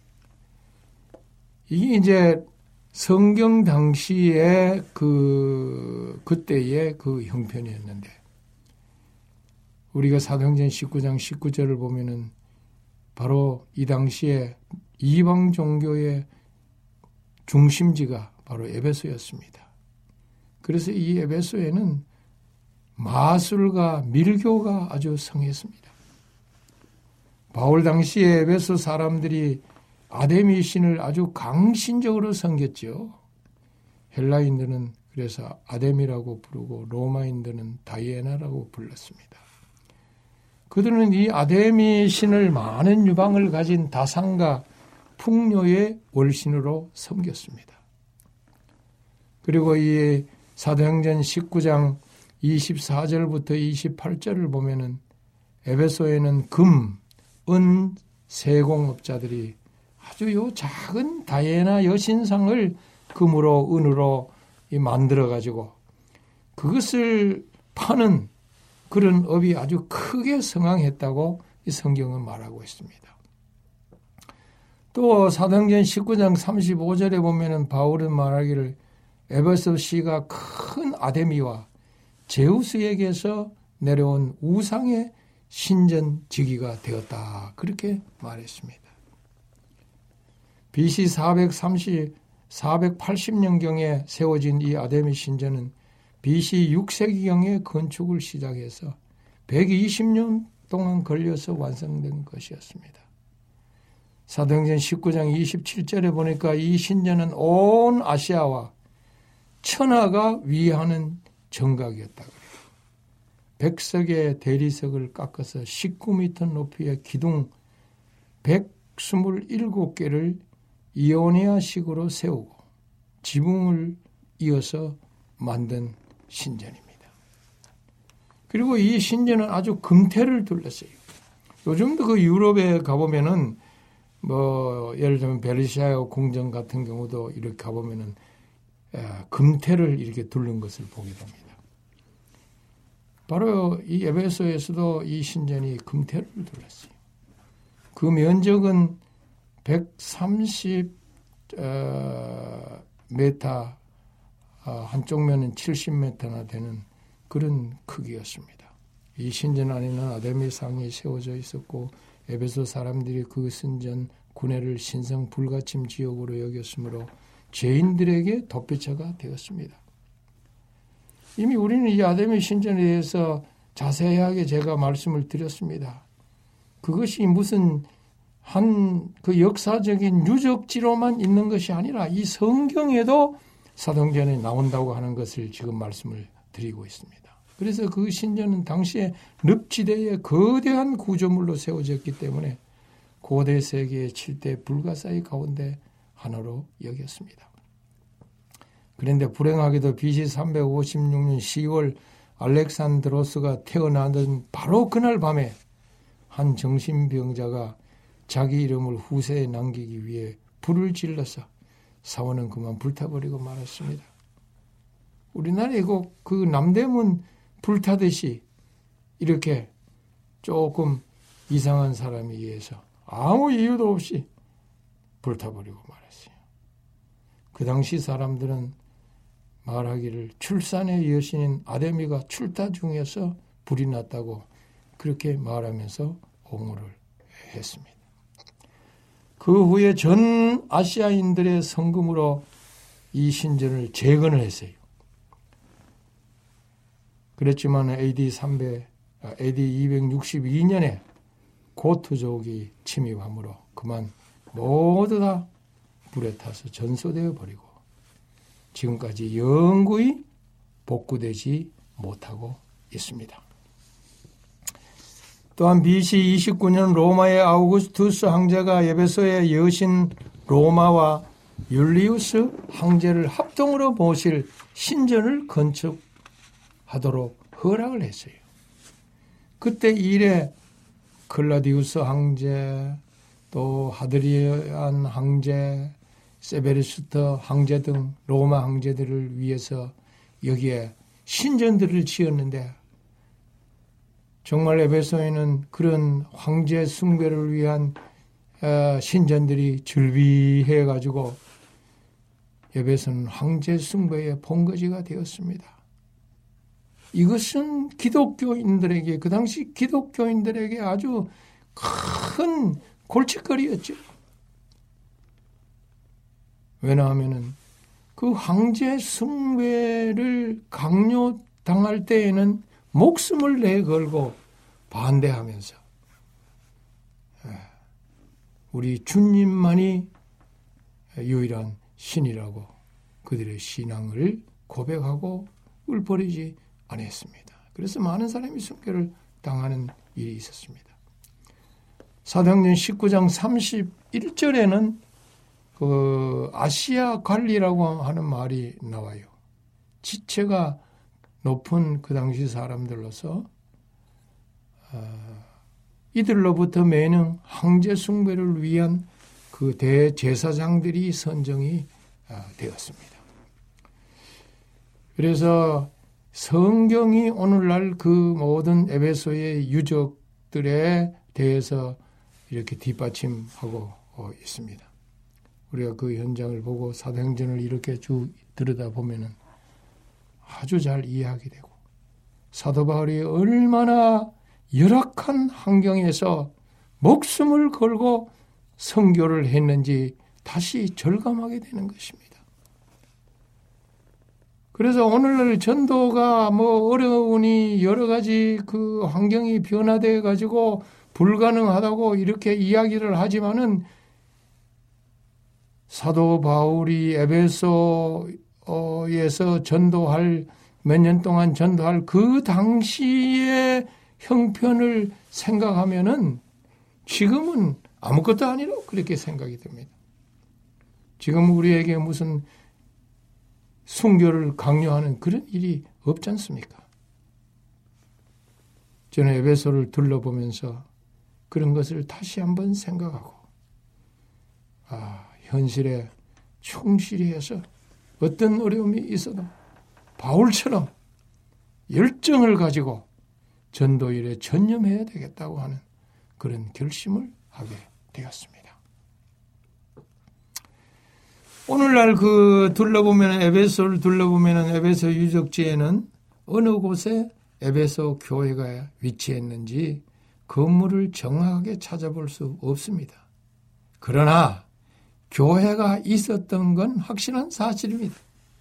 이게 이제 성경 당시에 그 그때의 그 형편이었는데 우리가 사도행전 십구 장 십구 절을 보면은 바로 이 당시에 이방 종교의 중심지가 바로 에베소였습니다. 그래서 이 에베소에는 마술과 밀교가 아주 성했습니다. 바울 당시에 에베소 사람들이 아데미 신을 아주 강신적으로 섬겼죠. 헬라인들은 그래서 아데미라고 부르고 로마인들은 다이애나라고 불렀습니다. 그들은 이 아데미 신을 많은 유방을 가진 다산과 풍요의 월신으로 섬겼습니다. 그리고 이 사도행전 십구 장 이십사 절부터 이십팔 절을 보면은 에베소에는 금, 은, 세공업자들이 아주 요 작은 다이애나 여신상을 금으로 은으로 만들어 가지고 그것을 파는 그런 업이 아주 크게 성황했다고 이 성경은 말하고 있습니다. 또 사도행전 십구 장 삼십오 절에 보면은 바울은 말하기를 에베소시가 큰 아데미와 제우스에게서 내려온 우상의 신전지기가 되었다. 그렇게 말했습니다. 비씨 사백삼십, 사백팔십 년경에 세워진 이 아데미 신전은 비씨 육 세기경에 건축을 시작해서 백이십 년 동안 걸려서 완성된 것이었습니다. 사도행전 십구 장 이십칠 절에 보니까 이 신전은 온 아시아와 천하가 위하는 정각이었다 그래요. 백석의 대리석을 깎아서 십구 미터 높이의 기둥 백이십칠 개를 이오니아식으로 세우고 지붕을 이어서 만든 신전입니다. 그리고 이 신전은 아주 금태를 둘렀어요. 요즘도 그 유럽에 가보면은 뭐 예를 들면 베르사유 궁전 같은 경우도 이렇게 가보면은 금태를 이렇게 둘른 것을 보게 됩니다. 바로 이 에베소에서도 이 신전이 금태를 둘렀어요. 그 면적은 백삼십 미터, 한쪽 면은 칠십 미터나 되는 그런 크기였습니다. 이 신전 안에는 아데미상이 세워져 있었고 에베소 사람들이 그 신전 군회를 신성 불가침 지역으로 여겼으므로 죄인들에게 도피처가 되었습니다. 이미 우리는 이 아데미 신전에 대해서 자세하게 제가 말씀을 드렸습니다. 그것이 무슨 한 그 역사적인 유적지로만 있는 것이 아니라 이 성경에도 사도행전에 나온다고 하는 것을 지금 말씀을 드리고 있습니다. 그래서 그 신전은 당시에 늪지대의 거대한 구조물로 세워졌기 때문에 고대 세계의 칠대 불가사의 가운데 하나로 여겼습니다. 그런데 불행하게도 비씨 삼백오십육 년 시월 알렉산드로스가 태어나던 바로 그날 밤에 한 정신병자가 자기 이름을 후세에 남기기 위해 불을 질러서 사원은 그만 불타버리고 말았습니다. 우리나라에 그 남대문 불타듯이 이렇게 조금 이상한 사람에 의해서 아무 이유도 없이 불타버리고 말았어요. 그 당시 사람들은 말하기를 출산의 여신인 아데미가 출타 중에서 불이 났다고 그렇게 말하면서 옹호를 했습니다. 그 후에 전 아시아인들의 성금으로 이 신전을 재건을 했어요. 그랬지만 에이디 삼백, 에이디 이백육십이 년에 고트족이 침입함으로 그만 모두 다 불에 타서 전소되어 버리고 지금까지 영구히 복구되지 못하고 있습니다. 또한 비씨 이십구 년 로마의 아우구스투스 황제가 에베소의 여신 로마와 율리우스 황제를 합동으로 모실 신전을 건축하도록 허락을 했어요. 그때 이래 클라디우스 황제, 또 하드리안 황제, 세베르스터 황제 등 로마 황제들을 위해서 여기에 신전들을 지었는데 정말 에베소에는 그런 황제 숭배를 위한 신전들이 즐비해 가지고 에베소는 황제 숭배의 본거지가 되었습니다. 이것은 기독교인들에게 그 당시 기독교인들에게 아주 큰 골칫거리였죠. 왜냐하면은 그 황제 숭배를 강요당할 때에는 목숨을 내걸고 반대하면서 우리 주님만이 유일한 신이라고 그들의 신앙을 고백하고 울버리지 않았습니다. 그래서 많은 사람이 숭배를 당하는 일이 있었습니다. 사도행전 십구 장 삼십일 절에는 그 아시아 관리라고 하는 말이 나와요. 지체가 높은 그 당시 사람들로서 어, 이들로부터 매년 황제 숭배를 위한 그 대제사장들이 선정이 되었습니다. 그래서 성경이 오늘날 그 모든 에베소의 유적들에 대해서 이렇게 뒷받침하고 있습니다. 우리가 그 현장을 보고 사도행전을 이렇게 쭉 들여다보면 아주 잘 이해하게 되고, 사도 바울이 얼마나 열악한 환경에서 목숨을 걸고 선교를 했는지 다시 절감하게 되는 것입니다. 그래서 오늘날 전도가 뭐 어려우니 여러 가지 그 환경이 변화되어 가지고 불가능하다고 이렇게 이야기를 하지만은 사도 바울이 에베소에서 전도할 몇 년 동안 전도할 그 당시의 형편을 생각하면은 지금은 아무것도 아니라고 그렇게 생각이 됩니다. 지금 우리에게 무슨 순교를 강요하는 그런 일이 없지 않습니까? 저는 에베소를 둘러보면서 그런 것을 다시 한번 생각하고, 아, 현실에 충실히 해서 어떤 어려움이 있어도 바울처럼 열정을 가지고 전도일에 전념해야 되겠다고 하는 그런 결심을 하게 되었습니다. 오늘날 그 둘러보면 에베소를 둘러보면 에베소 유적지에는 어느 곳에 에베소 교회가 위치했는지 건물을 정확하게 찾아볼 수 없습니다. 그러나 교회가 있었던 건 확실한 사실입니다.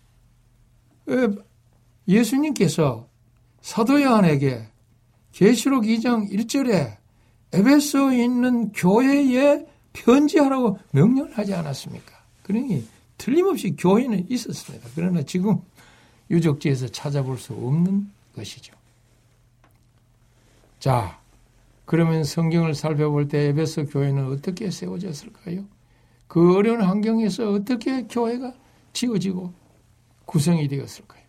예수님께서 사도 요한에게 계시록 이 장 일 절에 에베소에 있는 교회에 편지하라고 명령을 하지 않았습니까? 그러니 틀림없이 교회는 있었습니다. 그러나 지금 유적지에서 찾아볼 수 없는 것이죠. 자, 그러면 성경을 살펴볼 때 에베소 교회는 어떻게 세워졌을까요? 그 어려운 환경에서 어떻게 교회가 지어지고 구성이 되었을까요?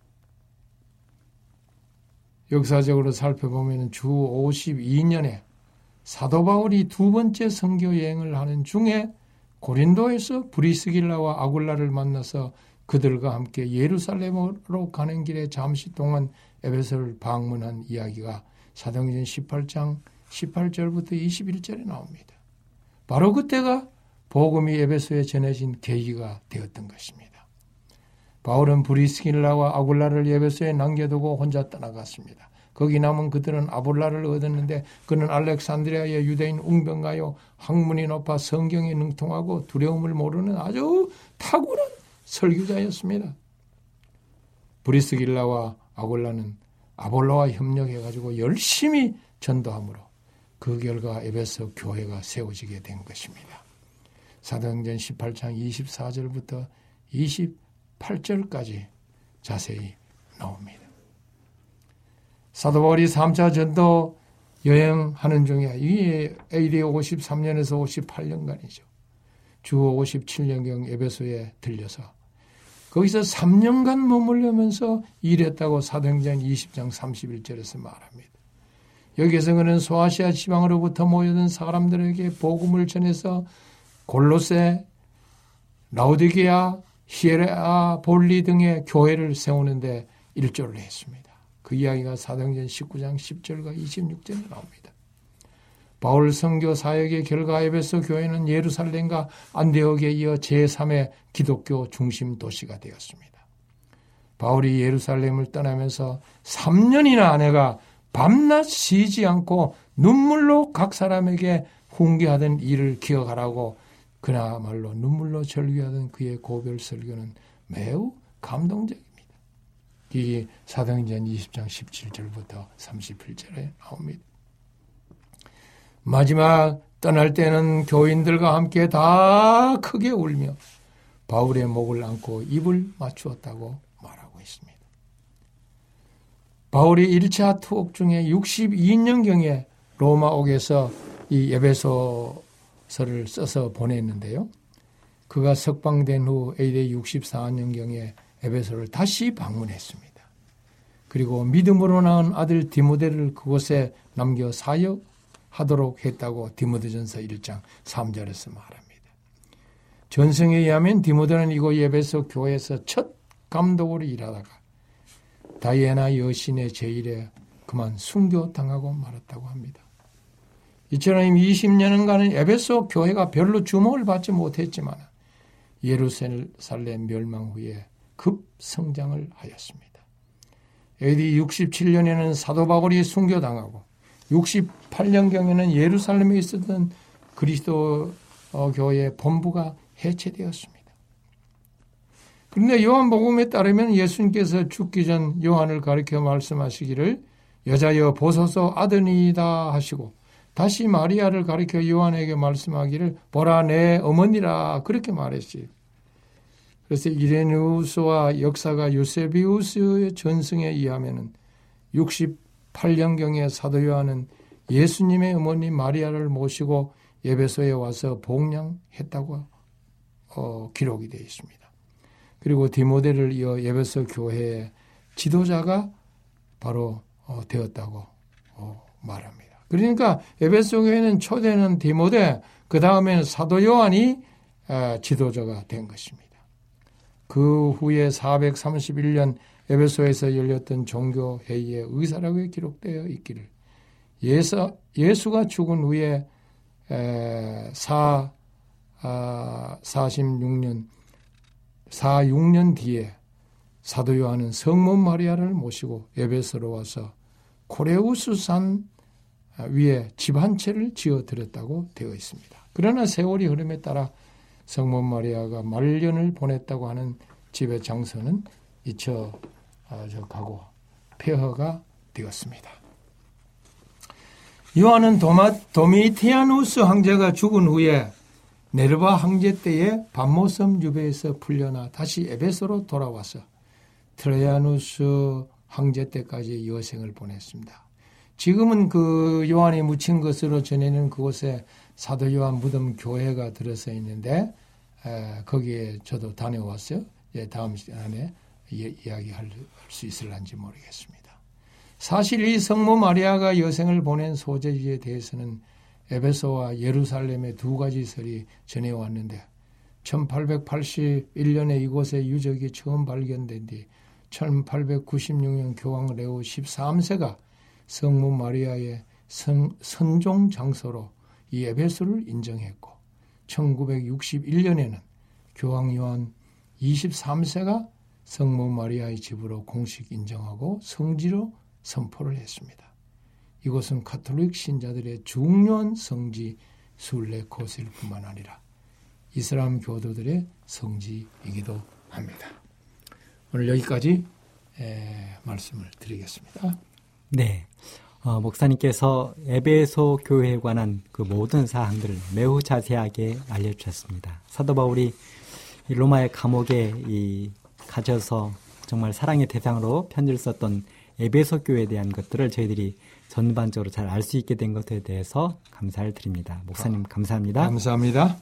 역사적으로 살펴보면 주 오십이 년에 사도 바울이 두 번째 선교 여행을 하는 중에 고린도에서 브리스길라와 아굴라를 만나서 그들과 함께 예루살렘으로 가는 길에 잠시 동안 에베소를 방문한 이야기가 사도행전 십팔 장 십팔 절부터 이십일 절에 나옵니다. 바로 그때가 복음이 에베소에 전해진 계기가 되었던 것입니다. 바울은 브리스길라와 아굴라를 에베소에 남겨두고 혼자 떠나갔습니다. 거기 남은 그들은 아볼라를 얻었는데 그는 알렉산드리아의 유대인 웅변가요, 학문이 높아 성경에 능통하고 두려움을 모르는 아주 탁월한 설교자였습니다. 브리스길라와 아굴라는 아볼라와 협력해가지고 열심히 전도함으로 그 결과 에베소 교회가 세워지게 된 것입니다. 사도행전 십팔 장 이십사 절부터 이십팔 절까지 자세히 나옵니다. 사도 바울이 삼 차 전도 여행하는 중에 이 에이디 오십삼 년에서 오십팔 년간이죠. 주 오십칠 년경 에베소에 들려서 거기서 삼 년간 머물면서 일했다고 사도행전 이십 장 삼십일 절에서 말합니다. 여기서 그는 소아시아 지방으로부터 모여든 사람들에게 복음을 전해서 골로새, 라우디게아, 히에라 볼리 등의 교회를 세우는데 일조를 했습니다. 그 이야기가 사도행전 십구 장 십 절과 이십육 절에 나옵니다. 바울 선교 사역의 결과 에베소 교회는 예루살렘과 안디옥에 이어 제삼의 기독교 중심 도시가 되었습니다. 바울이 예루살렘을 떠나면서 삼 년이나 아내가 밤낮 쉬지 않고 눈물로 각 사람에게 훈계하던 일을 기억하라고 그나말로 눈물로 절규하던 그의 고별 설교는 매우 감동적입니다. 이 사도행전 이십 장 십칠 절부터 삼십일 절에 나옵니다. 마지막 떠날 때는 교인들과 함께 다 크게 울며 바울의 목을 안고 입을 맞추었다고 말하고 있습니다. 바울이 일 차 투옥 중에 육십이 년경에 로마옥에서 이 에베소서를 써서 보냈는데요. 그가 석방된 후 에이디 육십사 년경에 에베소를 다시 방문했습니다. 그리고 믿음으로 낳은 아들 디모데를 그곳에 남겨 사역하게 하도록 했다고 디모데전서 일 장 삼 절에서 말합니다. 전승에 의하면 디모데는 이곳 에베소 교회에서 첫 감독으로 일하다가 다이애나 여신의 제일에 그만 순교당하고 말았다고 합니다. 이처럼 이십 년간은 에베소 교회가 별로 주목을 받지 못했지만 예루살렘 멸망 후에 급성장을 하였습니다. 에이디 육십칠 년에는 사도 바울이 순교당하고 육십팔 년경에는 예루살렘에 있었던 그리스도 교회의 본부가 해체되었습니다. 그런데 요한복음에 따르면 예수님께서 죽기 전 요한을 가리켜 말씀하시기를 여자여 보소서 아드니다 하시고 다시 마리아를 가리켜 요한에게 말씀하기를 보라 내 어머니라 그렇게 말했어요. 그래서 이레누스와 역사가 유세비우스의 전승에 의하면 육십팔 년경에 사도 요한은 예수님의 어머니 마리아를 모시고 에베소에 와서 복양했다고 어, 기록이 되어 있습니다. 그리고 디모데를 이어 에베소 교회의 지도자가 바로 어, 되었다고 어, 말합니다. 그러니까 에베소 교회는 초대는 디모데, 그 다음에는 사도 요한이 어, 지도자가 된 것입니다. 그 후에 사백삼십일 년 에베소에서 열렸던 종교회의의 의사라고 기록되어 있기를 예수, 예수가 죽은 후에 에, 사, 아, 사십육 년, 사십육 년 뒤에 사도 요한은 성모 마리아를 모시고 에베소로 와서 코레우스 산 위에 집 한 채를 지어드렸다고 되어 있습니다. 그러나 세월이 흐름에 따라 성모 마리아가 말년을 보냈다고 하는 집의 장소는 잊혀가고 폐허가 되었습니다. 요한은 도마, 도미티아누스 황제가 죽은 후에 네르바 황제 때에 밤모섬 유배에서 풀려나 다시 에베소로 돌아와서 트레야누스 황제 때까지 여생을 보냈습니다. 지금은 그 요한이 묻힌 것으로 전해는 그곳에 사도 요한 무덤 교회가 들어서 있는데 에, 거기에 저도 다녀왔어요. 예, 다음 시간에 이, 이야기할 수 있을런지 모르겠습니다. 사실 이 성모 마리아가 여생을 보낸 소재지에 대해서는 에베소와 예루살렘의 두 가지 설이 전해왔는데 천팔백팔십일 년에 이곳에 유적이 처음 발견된 뒤 천팔백구십육 년 교황 레오 십삼 세가 성모 마리아의 선, 선종 장소로 이 에베소를 인정했고 천구백육십일 년에는 교황 요한 이십삼 세가 성모 마리아의 집으로 공식 인정하고 성지로 선포를 했습니다. 이곳은 가톨릭 신자들의 중요한 성지 순례 코스일 뿐만 아니라 이슬람 교도들의 성지이기도 합니다. 오늘 여기까지 에, 말씀을 드리겠습니다. 네, 어, 목사님께서 에베소 교회에 관한 그 모든 사항들을 매우 자세하게 알려주셨습니다. 사도 바울이 이 로마의 감옥에 이 갇혀서 정말 사랑의 대상으로 편지를 썼던 에베소 교회에 대한 것들을 저희들이 전반적으로 잘 알 수 있게 된 것에 대해서 감사를 드립니다. 목사님 감사합니다. 감사합니다.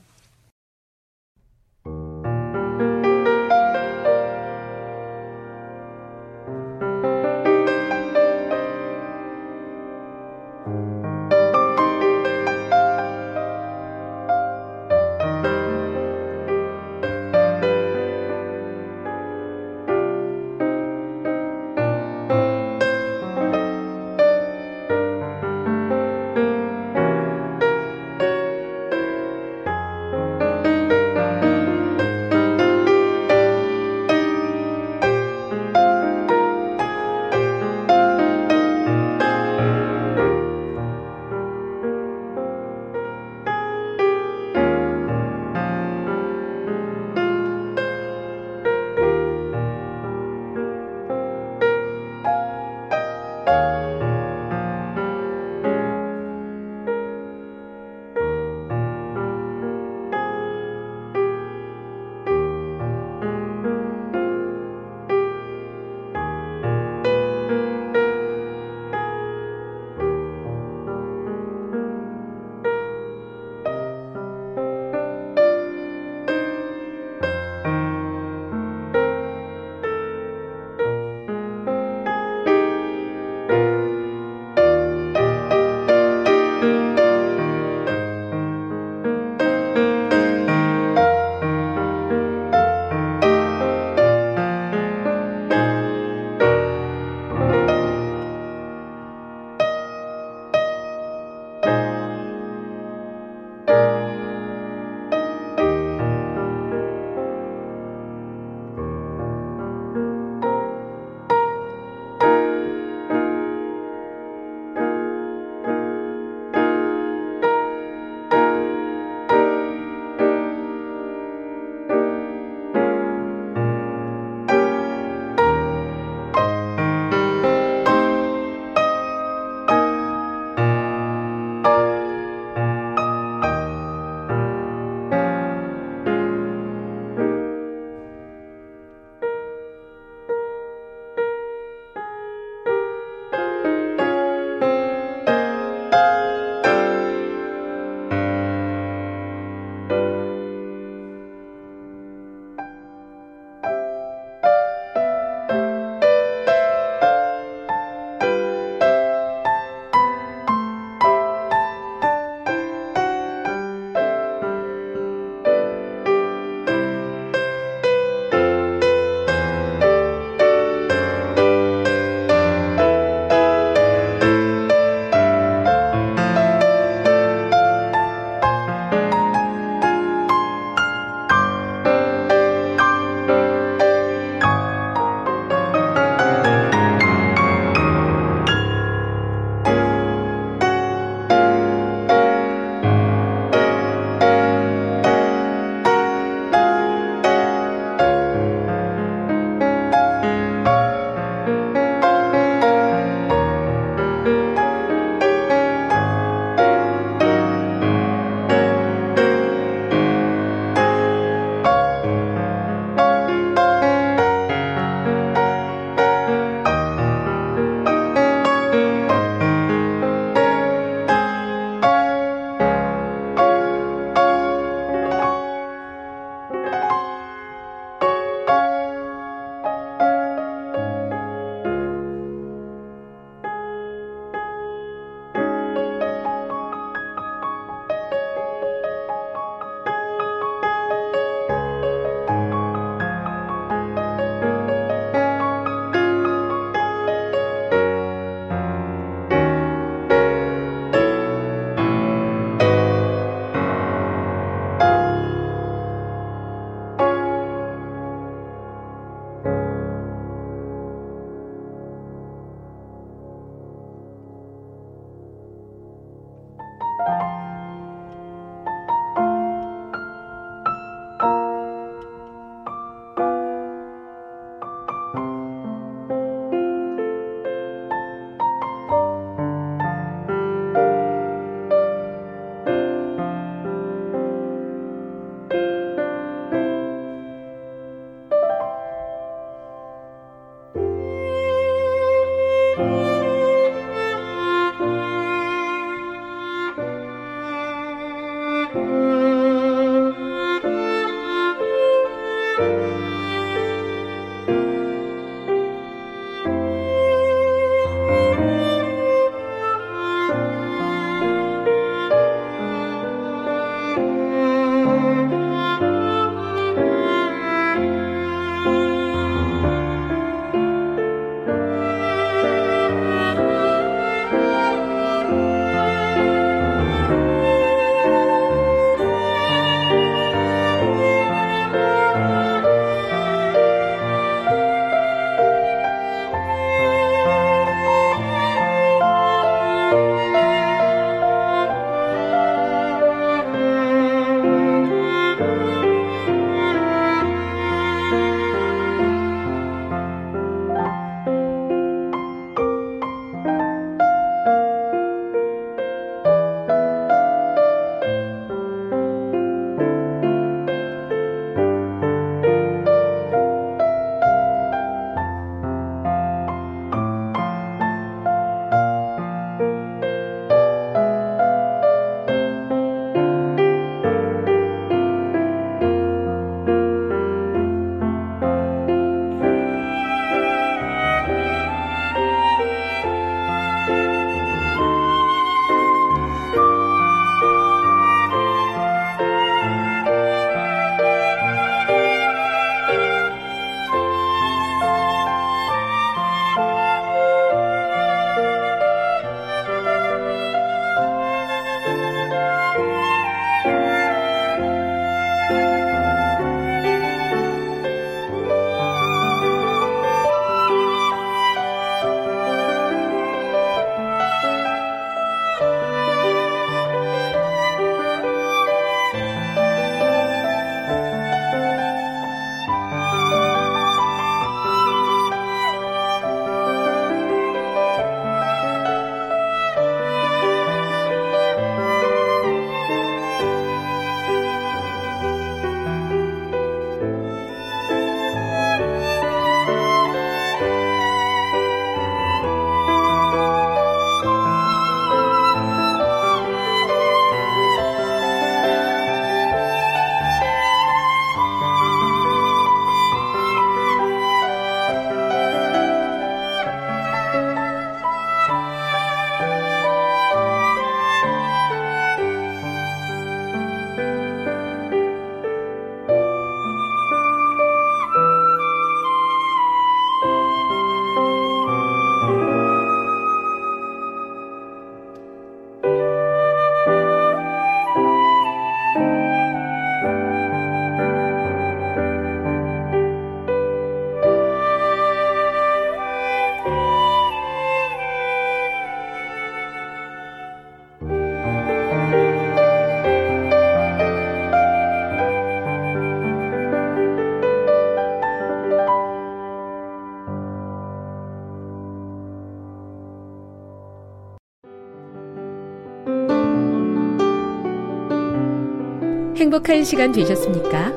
행복한 시간 되셨습니까?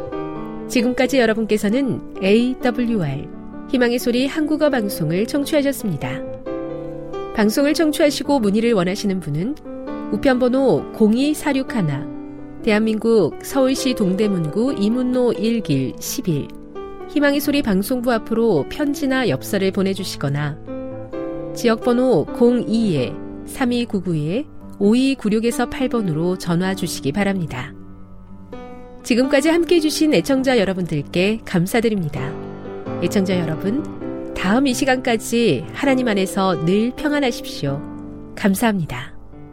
지금까지 여러분께서는 에이더블유알 희망의 소리 한국어 방송을 청취하셨습니다. 방송을 청취하시고 문의를 원하시는 분은 우편번호 공이사육일 대한민국 서울시 동대문구 이문로 일 길 십일 희망의 소리 방송부 앞으로 편지나 엽서를 보내주시거나 지역번호 공이 삼이구구 오이구육 팔 번으로 전화 주시기 바랍니다. 지금까지 함께해 주신 애청자 여러분들께 감사드립니다. 애청자 여러분, 다음 이 시간까지 하나님 안에서 늘 평안하십시오. 감사합니다.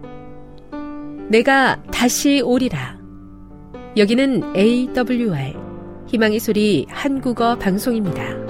내가 다시 오리라. 여기는 에이더블유알 희망의 소리 한국어 방송입니다.